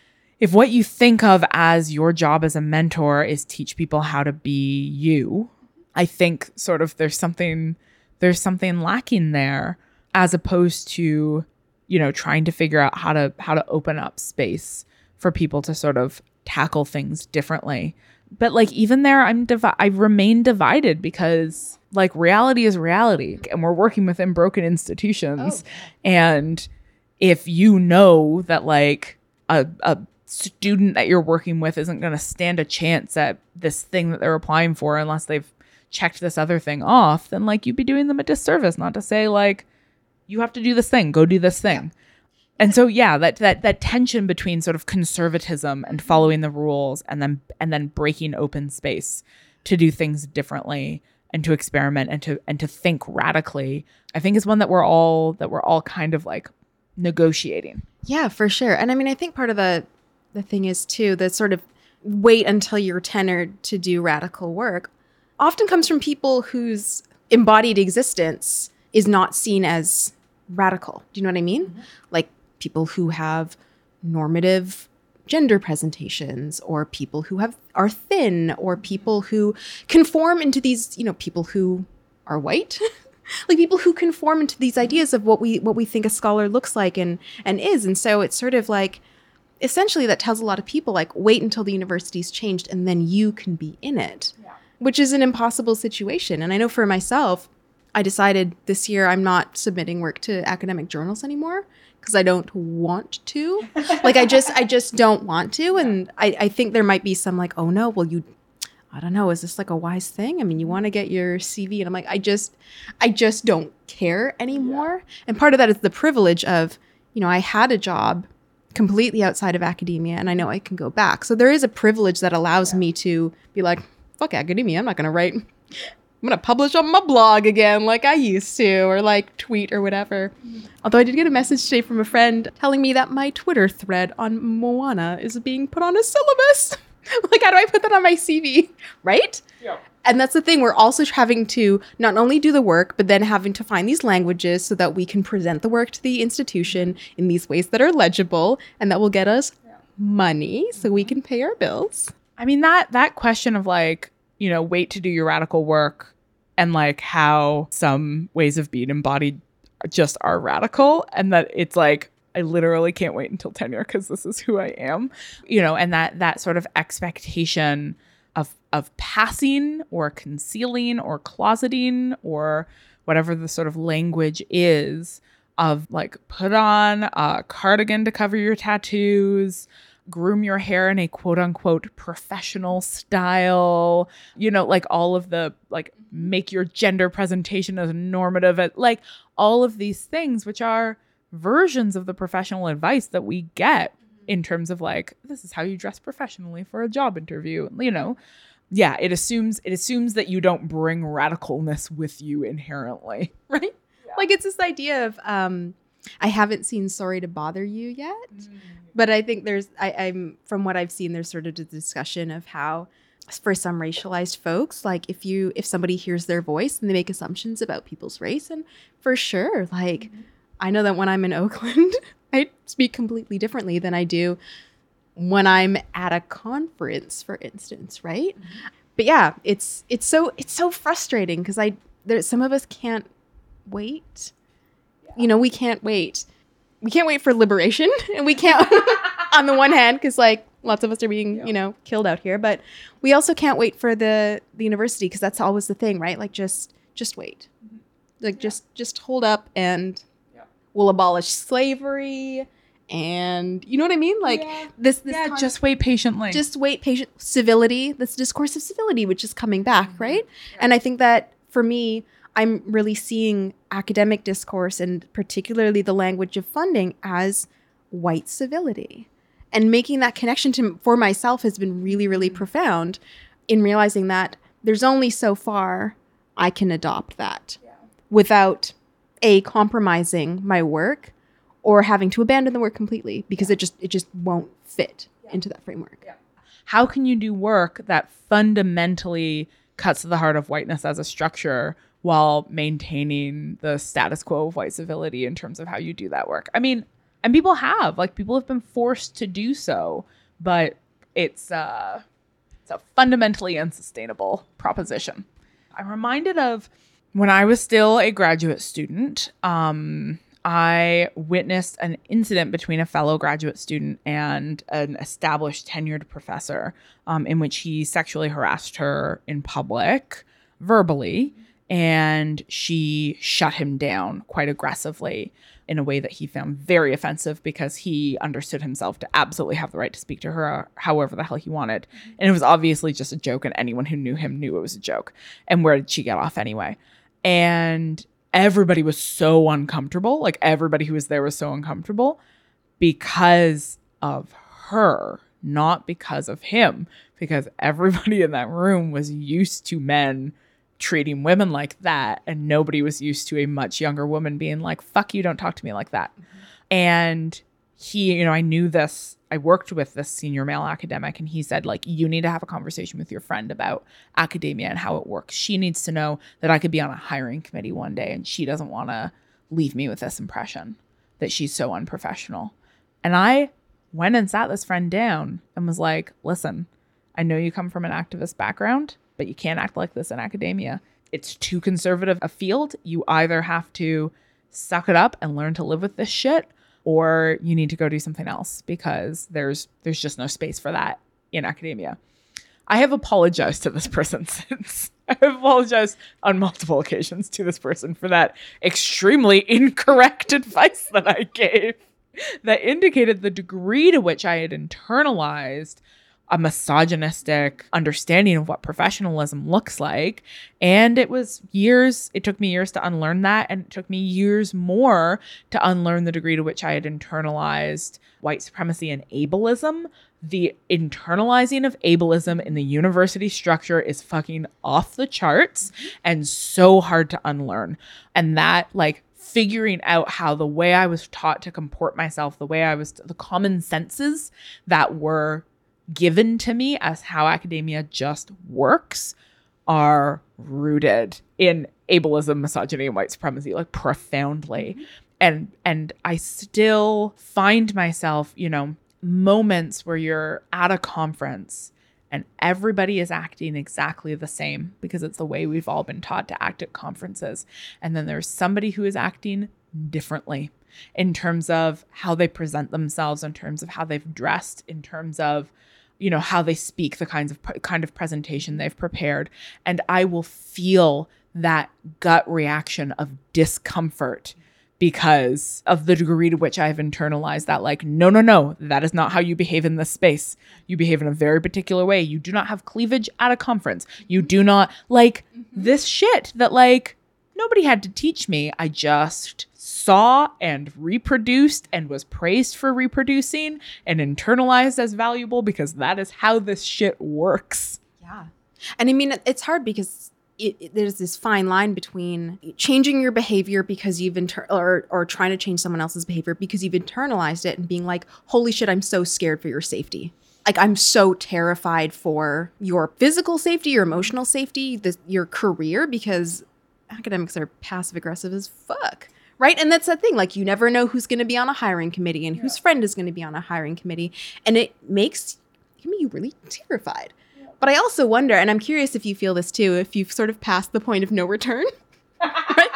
if what you think of as your job as a mentor is teach people how to be you, I think sort of there's something there's something lacking there, as opposed to, you know, trying to figure out how to how to open up space for people to sort of tackle things differently. But like, even there, I'm divi- I remain divided because like, reality is reality, and we're working within broken institutions. Oh. And if you know that like a a student that you're working with isn't going to stand a chance at this thing that they're applying for unless they've checked this other thing off, then like, you'd be doing them a disservice not to say like, you have to do this thing, go do this thing. And so, yeah, that that that tension between sort of conservatism and following the rules, and then and then breaking open space to do things differently and to experiment and to and to think radically, I think is one that we're all that we're all kind of like negotiating. Yeah, for sure. And I mean, I think part of the the thing is too, that sort of wait until you're tenured to do radical work often comes from people whose embodied existence is not seen as radical. Do you know what I mean? Mm-hmm. Like, people who have normative gender presentations, or people who have are thin, or people who conform into these, you know, people who are white, like people who conform into these ideas of what we what we think a scholar looks like and and is. And so it's sort of like, essentially that tells a lot of people like, wait until the university's changed and then you can be in it, yeah. Which is an impossible situation. And I know for myself, I decided this year I'm not submitting work to academic journals anymore because I don't want to. Like, I just I just don't want to. And I, I think there might be some like, oh no, well, you, I don't know, is this like a wise thing? I mean, you want to get your C V. And I'm like, I just, I just don't care anymore. Yeah. And part of that is the privilege of, you know, I had a job completely outside of academia and I know I can go back. So there is a privilege that allows yeah. me to be like, fuck academia. I'm not going to write... I'm going to publish on my blog again like I used to, or like tweet or whatever. Mm. Although I did get a message today from a friend telling me that my Twitter thread on Moana is being put on a syllabus. Like, how do I put that on my C V? Right? Yeah. And that's the thing. We're also having to not only do the work, but then having to find these languages so that we can present the work to the institution in these ways that are legible and that will get us yeah. money so we can pay our bills. I mean, that that question of like, you know, wait to do your radical work, and like how some ways of being embodied just are radical, and that it's like, I literally can't wait until tenure because this is who I am, you know, and that that sort of expectation of of passing or concealing or closeting or whatever the sort of language is, of like, put on a cardigan to cover your tattoos, groom your hair in a quote unquote professional style, you know, like all of the, like, make your gender presentation as normative, like all of these things, which are versions of the professional advice that we get in terms of like, this is how you dress professionally for a job interview, you know. Yeah, it assumes it assumes that you don't bring radicalness with you inherently. Right? Yeah. Like it's this idea of um I haven't seen Sorry to Bother You yet, mm. but I think there's I, I'm from what I've seen, there's sort of a discussion of how for some racialized folks, like if you if somebody hears their voice and they make assumptions about people's race, and for sure, like mm-hmm. I know that when I'm in Oakland, I speak completely differently than I do when I'm at a conference, for instance, right? Mm-hmm. But yeah, it's it's so it's so frustrating because I there some of us can't wait. Yeah. You know, we can't wait. We can't wait for liberation, and we can't on the one hand because like lots of us are being, yeah. you know, killed out here, but we also can't wait for the the university because that's always the thing, right? Like just just wait. Mm-hmm. Like yeah. just just hold up and yeah. we'll abolish slavery. And you know what I mean? Like yeah. this, this yeah, just wait patiently. Just wait patient civility, this discourse of civility, which is coming back, mm-hmm. right? Yeah. And I think that for me, I'm really seeing academic discourse and particularly the language of funding as white civility. And making that connection to for myself has been really, really mm-hmm. profound in realizing that there's only so far I can adopt that yeah. without a compromising my work or having to abandon the work completely because yeah. it just it just won't fit yeah. into that framework. Yeah. How can you do work that fundamentally cuts to the heart of whiteness as a structure while maintaining the status quo of white civility in terms of how you do that work? I mean, and people have, like people have been forced to do so, but it's, uh, it's a fundamentally unsustainable proposition. I'm reminded of when I was still a graduate student, um, I witnessed an incident between a fellow graduate student and an established tenured professor um, in which he sexually harassed her in public, verbally, and she shut him down quite aggressively in a way that he found very offensive because he understood himself to absolutely have the right to speak to her however the hell he wanted. And it was obviously just a joke, and anyone who knew him knew it was a joke. And where did she get off anyway? And everybody was so uncomfortable. Like everybody who was there was so uncomfortable because of her, not because of him, because everybody in that room was used to men treating women like that. And nobody was used to a much younger woman being like, fuck you, don't talk to me like that. Mm-hmm. And he, you know, I knew this, I worked with this senior male academic, and he said, like, you need to have a conversation with your friend about academia and how it works. She needs to know that I could be on a hiring committee one day and she doesn't want to leave me with this impression that she's so unprofessional. And I went and sat this friend down and was like, listen, I know you come from an activist background, but you can't act like this in academia. It's too conservative a field. You either have to suck it up and learn to live with this shit, or you need to go do something else because there's there's just no space for that in academia. I have apologized to this person since. I have apologized on multiple occasions to this person for that extremely incorrect advice that I gave that indicated the degree to which I had internalized a misogynistic understanding of what professionalism looks like. And it was years, it took me years to unlearn that. And it took me years more to unlearn the degree to which I had internalized white supremacy and ableism. The internalizing of ableism in the university structure is fucking off the charts and so hard to unlearn. And that, like, figuring out how the way I was taught to comport myself, the way I was, the common senses that were given to me as how academia just works are rooted in ableism, misogyny, and white supremacy, like profoundly. Mm-hmm. And and I still find myself, you know, moments where you're at a conference and everybody is acting exactly the same because it's the way we've all been taught to act at conferences. And then there's somebody who is acting differently in terms of how they present themselves, in terms of how they've dressed, in terms of, you know, how they speak, the kinds of kind of presentation they've prepared. And I will feel that gut reaction of discomfort because of the degree to which I've internalized that, like, no, no, no, that is not how you behave in this space. You behave in a very particular way. You do not have cleavage at a conference. You do not, like, mm-hmm. this shit that, like, nobody had to teach me. I just saw and reproduced and was praised for reproducing and internalized as valuable, because that is how this shit works. Yeah. And I mean, it's hard because it, it, there's this fine line between changing your behavior because you've inter- or or trying to change someone else's behavior because you've internalized it, and being like, holy shit, I'm so scared for your safety. Like, I'm so terrified for your physical safety, your emotional safety, this, your career, because academics are passive aggressive as fuck. Right. And that's the thing. Like, you never know who's going to be on a hiring committee and yeah. whose friend is going to be on a hiring committee. And it makes me really terrified. But I also wonder, and I'm curious if you feel this too, if you've sort of passed the point of no return. Right?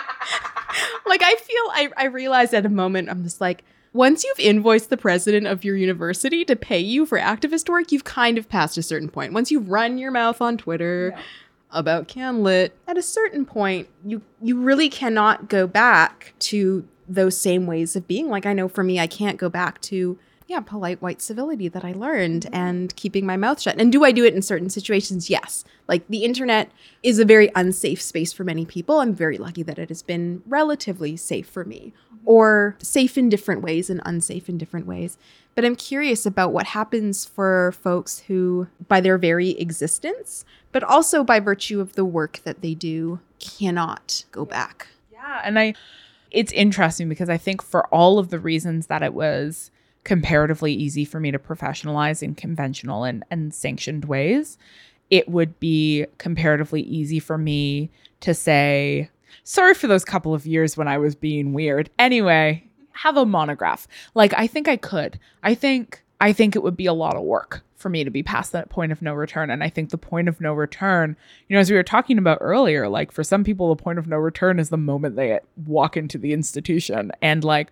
Like, I feel, I, I realized at a moment, I'm just like, once you've invoiced the president of your university to pay you for activist work, you've kind of passed a certain point. Once you've run your mouth on Twitter yeah. about CanLit, at a certain point, you, you really cannot go back to those same ways of being. Like, I know for me, I can't go back to yeah, polite white civility that I learned and keeping my mouth shut. And do I do it in certain situations? Yes. Like, the internet is a very unsafe space for many people. I'm very lucky that it has been relatively safe for me, or safe in different ways and unsafe in different ways. But I'm curious about what happens for folks who, by their very existence, but also by virtue of the work that they do, cannot go back. Yeah. And I, it's interesting because I think for all of the reasons that it was comparatively easy for me to professionalize in conventional and, and sanctioned ways, it would be comparatively easy for me to say, sorry for those couple of years when I was being weird. Anyway, have a monograph. Like, I think I could. I think I think it would be a lot of work for me to be past that point of no return. And I think the point of no return, you know, as we were talking about earlier, like, for some people, the point of no return is the moment they walk into the institution and like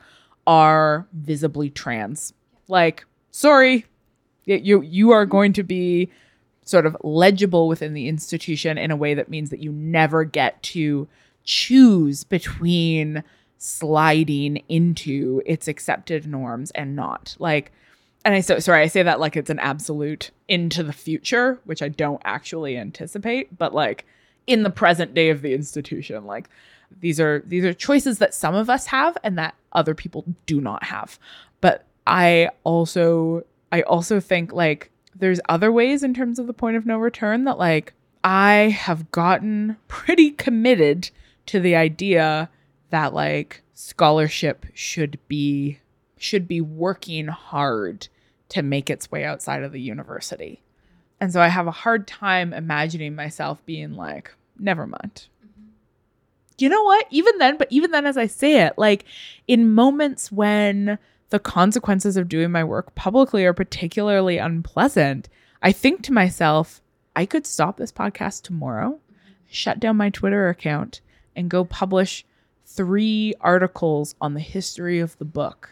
are visibly trans. Like, sorry, you you are going to be sort of legible within the institution in a way that means that you never get to choose between sliding into its accepted norms and not. Like, and I so sorry, I say that like it's an absolute into the future, which I don't actually anticipate, but like in the present day of the institution, like these are these are choices that some of us have and that other people do not have. But I also I also think like there's other ways in terms of the point of no return that like I have gotten pretty committed to the idea that like scholarship should be should be working hard to make its way outside of the university. And so I have a hard time imagining myself being like, never mind. You know what? Even then, but even then, as I say it, like in moments when the consequences of doing my work publicly are particularly unpleasant, I think to myself, I could stop this podcast tomorrow, shut down my Twitter account, and go publish three articles on the history of the book.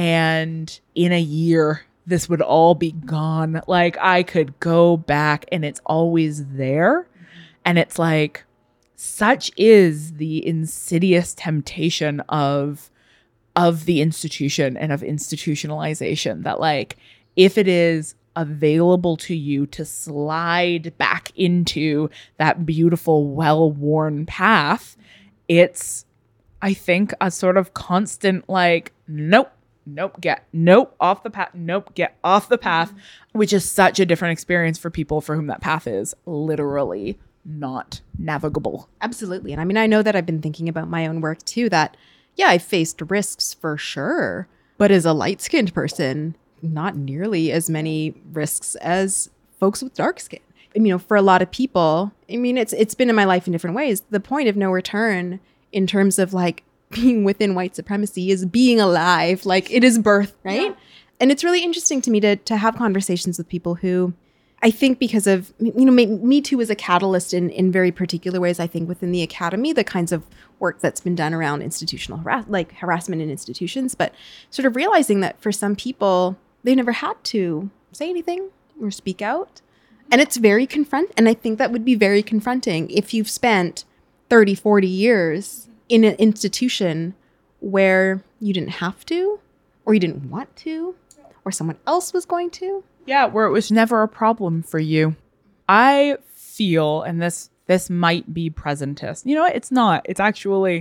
And in a year, this would all be gone. Like, I could go back and it's always there. And it's like, such is the insidious temptation of of the institution and of institutionalization that like if it is available to you to slide back into that beautiful, well-worn path, it's, I think, a sort of constant like, nope, nope, get, nope, off the path, nope, get off the path, which is such a different experience for people for whom that path is literally not navigable. Absolutely. And I mean, I know that I've been thinking about my own work too, that, yeah, I've faced risks for sure. But as a light-skinned person, not nearly as many risks as folks with dark skin. I mean, you know, for a lot of people, I mean, it's it's been in my life in different ways. The point of no return in terms of like being within white supremacy is being alive. Like, it is birth, right? Yeah. And it's really interesting to me to to have conversations with people who, I think because of, you know, Me Too is a catalyst in, in very particular ways, I think, within the academy, the kinds of work that's been done around institutional harass- like harassment in institutions, but sort of realizing that for some people, they never had to say anything or speak out. And it's very confront. And I think that would be very confronting if you've spent thirty, forty years in an institution where you didn't have to, or you didn't want to, or someone else was going to. Yeah, where it was never a problem for you. I feel, and this this might be presentist. You know what? It's not. It's actually,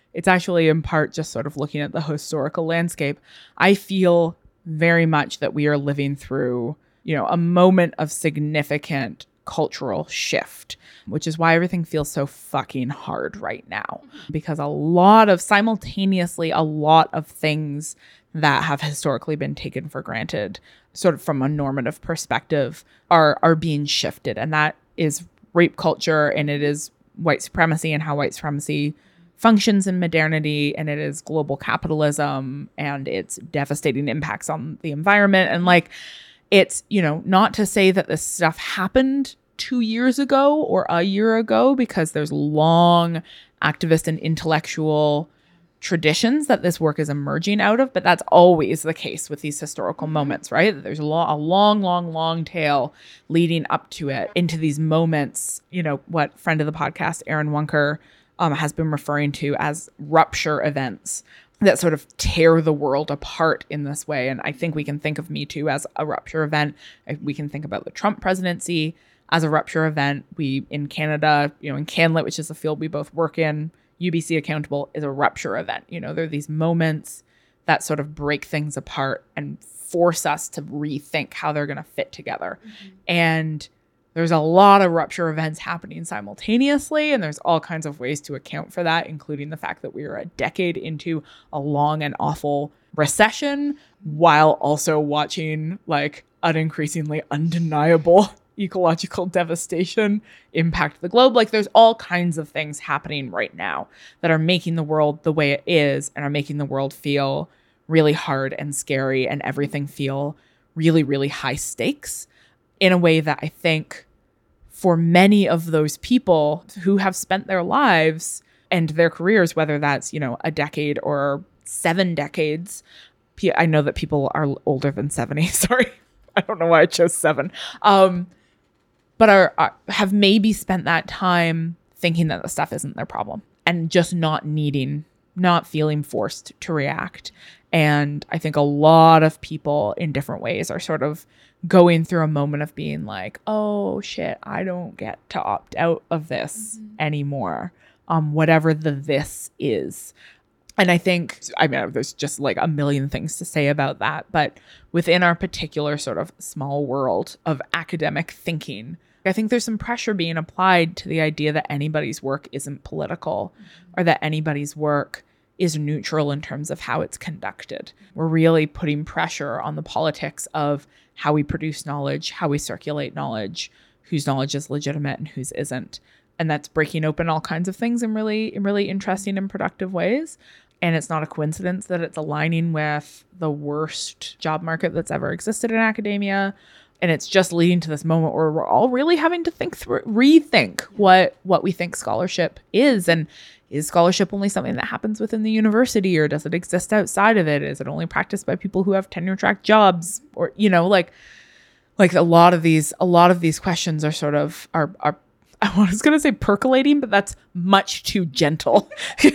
it's actually in part just sort of looking at the historical landscape. I feel very much that we are living through, you know, a moment of significant cultural shift, which is why everything feels so fucking hard right now. Because a lot of, simultaneously, a lot of things that have historically been taken for granted, sort of from a normative perspective, are are being shifted. And that is rape culture, and it is white supremacy and how white supremacy functions in modernity, and it is global capitalism and its devastating impacts on the environment. And like, it's, you know, not to say that this stuff happened two years ago or a year ago, because there's long activist and intellectual traditions that this work is emerging out of, but that's always the case with these historical moments, right? There's a, lo- a long, long, long tail leading up to it, into these moments, you know, what friend of the podcast, Aaron Wunker, um, has been referring to as rupture events that sort of tear the world apart in this way. And I think we can think of Me Too as a rupture event. We can think about the Trump presidency as a rupture event. We, in Canada, you know, in CanLit, which is a field we both work in, U B C Accountable is a rupture event. You know, there are these moments that sort of break things apart and force us to rethink how they're going to fit together. Mm-hmm. And there's a lot of rupture events happening simultaneously, and there's all kinds of ways to account for that, including the fact that we are a decade into a long and awful recession, while also watching like an increasingly undeniable ecological devastation impact the globe. Like, there's all kinds of things happening right now that are making the world the way it is, and are making the world feel really hard and scary, and everything feel really, really high stakes, in a way that I think for many of those people who have spent their lives and their careers, whether that's, you know, a decade or seven decades. I know that people are older than seventy. Sorry. I don't know why I chose seven. Um, but are, are have maybe spent that time thinking that the stuff isn't their problem, and just not needing, not feeling forced to react. And I think a lot of people in different ways are sort of going through a moment of being like, oh shit, I don't get to opt out of this mm-hmm. anymore. Um, whatever the this is. And I think, I mean, there's just like a million things to say about that. But within our particular sort of small world of academic thinking, I think there's some pressure being applied to the idea that anybody's work isn't political, mm-hmm. or that anybody's work is neutral in terms of how it's conducted. We're really putting pressure on the politics of how we produce knowledge, how we circulate knowledge, whose knowledge is legitimate and whose isn't. And that's breaking open all kinds of things in really, in really interesting and productive ways. And it's not a coincidence that it's aligning with the worst job market that's ever existed in academia. And it's just leading to this moment where we're all really having to think through, rethink what, what we think scholarship is. And is scholarship only something that happens within the university, or does it exist outside of it? Is it only practiced by people who have tenure track jobs? Or, you know, like, like a lot of these, a lot of these questions are sort of, are, are, I was going to say percolating, but that's much too gentle.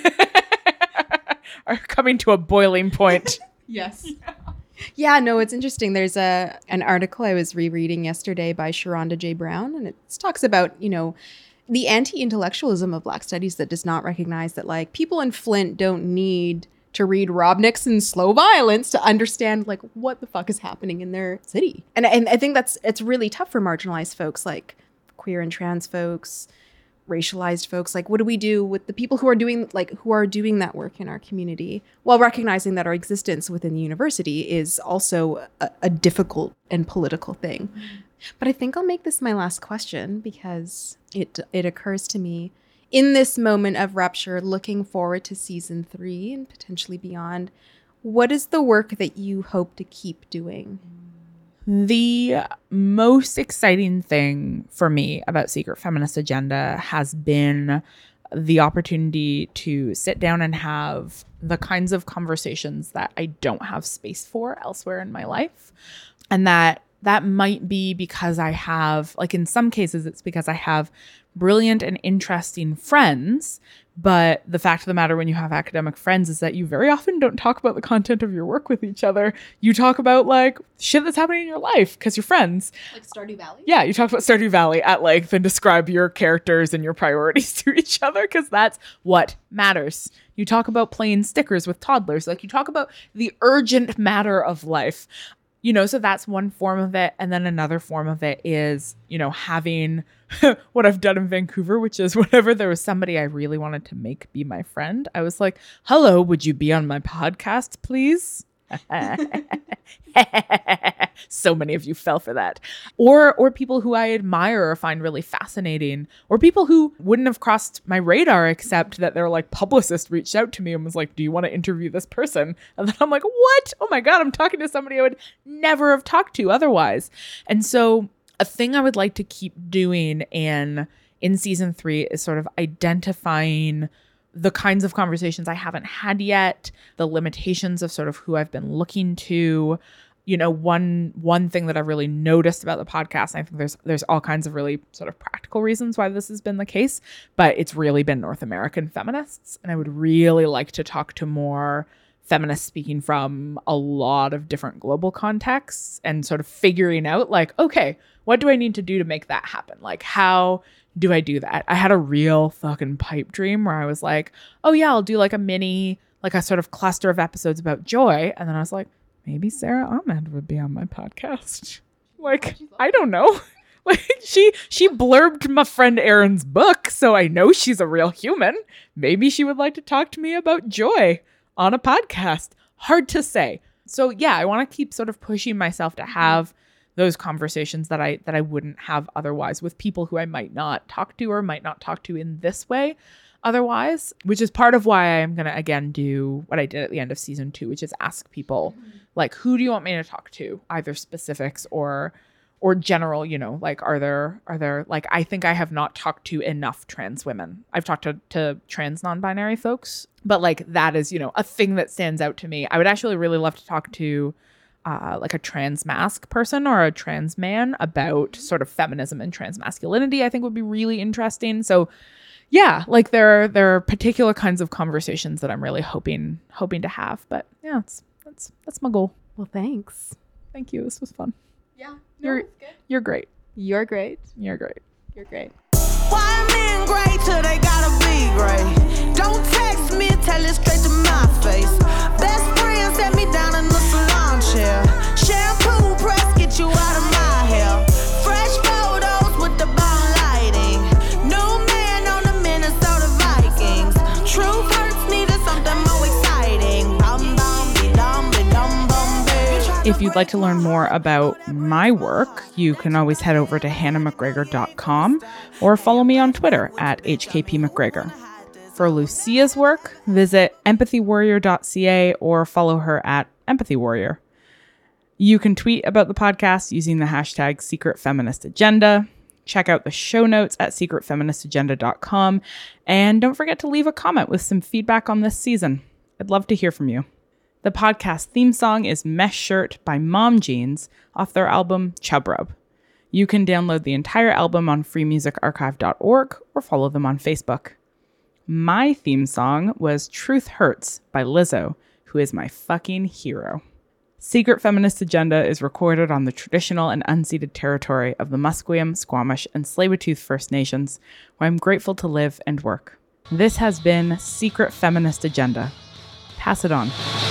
Are coming to a boiling point. Yes. Yeah, no, it's interesting. There's a an article I was rereading yesterday by Sharonda J. Brown, and it talks about, you know, the anti-intellectualism of Black studies that does not recognize that, like, people in Flint don't need to read Rob Nixon's Slow Violence to understand, like, what the fuck is happening in their city. And, and I think that's, it's really tough for marginalized folks, like queer and trans folks, racialized folks. Like, what do we do with the people who are doing, like, who are doing that work in our community, while recognizing that our existence within the university is also a, a difficult and political thing. Mm-hmm. But I think I'll make this my last question, because it it occurs to me in this moment of rupture, looking forward to season three and potentially beyond, what is the work that you hope to keep doing? The most exciting thing for me about Secret Feminist Agenda has been the opportunity to sit down and have the kinds of conversations that I don't have space for elsewhere in my life, and that that might be because I have, like in some cases, it's because I have brilliant and interesting friends. But the fact of the matter when you have academic friends is that you very often don't talk about the content of your work with each other. You talk about like shit that's happening in your life because you're friends. Like Stardew Valley? Yeah, you talk about Stardew Valley at length and describe your characters and your priorities to each other because that's what matters. You talk about playing stickers with toddlers. Like you talk about the urgent matter of life. You know, so that's one form of it. And then another form of it is, you know, having what I've done in Vancouver, which is whenever there was somebody I really wanted to make be my friend, I was like, hello, would you be on my podcast, please? So many of you fell for that. Or or people who I admire or find really fascinating, or people who wouldn't have crossed my radar except that their like publicist reached out to me and was like, do you want to interview this person? And then I'm like, what? Oh my God, I'm talking to somebody I would never have talked to otherwise. And so a thing I would like to keep doing in in season three is sort of identifying the kinds of conversations I haven't had yet, the limitations of sort of who I've been looking to. You know, one one thing that I've really noticed about the podcast, and I think there's there's all kinds of really sort of practical reasons why this has been the case, but it's really been North American feminists. And I would really like to talk to more feminists speaking from a lot of different global contexts and sort of figuring out like, okay, what do I need to do to make that happen? Like, how do I do that? I had a real fucking pipe dream where I was like, oh yeah, I'll do like a mini, like a sort of cluster of episodes about joy. And then I was like, maybe Sarah Ahmed would be on my podcast. Like, I don't know. Like she she blurbed my friend Erin's book, so I know she's a real human. Maybe she would like to talk to me about joy on a podcast. Hard to say. So yeah, I want to keep sort of pushing myself to have those conversations that I that I wouldn't have otherwise with people who I might not talk to or might not talk to in this way otherwise, which is part of why I'm going to, again, do what I did at the end of season two, which is ask people, mm-hmm. like, who do you want me to talk to? Either specifics or or general, you know, like, are there, are there, like, I think I have not talked to enough trans women. I've talked to, to trans non-binary folks, but, like, that is, you know, a thing that stands out to me. I would actually really love to talk to, uh, like, a trans masc person or a trans man about sort of feminism and trans masculinity, I think would be really interesting. So, yeah, like there are, there are particular kinds of conversations that I'm really hoping hoping to have. But yeah, it's, that's that's my goal. Well, thanks. Thank you. This was fun. Yeah, no, you're it's good. You're great. You're great. You're great. You're great. Why men great till they gotta be great? Don't text me, tell it straight to my face. Best friend set me down in the salon chair. Shampoo press get you out of my hair. Fresh photos with the bomb lighting. New man on the Minnesota Vikings. Truth hurts, needed something more exciting. Bum, bum, be dum, be dum, bum, be. If you'd like to learn more about my work, you can always head over to hannah mcgregor dot com or follow me on Twitter at H K P McGregor. For Lucia's work, visit empathy warrior dot c a or follow her at empathy warrior. You can tweet about the podcast using the hashtag Secret Feminist Agenda. Check out the show notes at secret feminist agenda dot com. And don't forget to leave a comment with some feedback on this season. I'd love to hear from you. The podcast theme song is Mesh Shirt by Mom Jeans off their album Chub Rub. You can download the entire album on free music archive dot org or follow them on Facebook. My theme song was Truth Hurts by Lizzo, who is my fucking hero. Secret Feminist Agenda is recorded on the traditional and unceded territory of the Musqueam, Squamish, and Tsleil-Waututh First Nations, where I'm grateful to live and work. This has been Secret Feminist Agenda. Pass it on.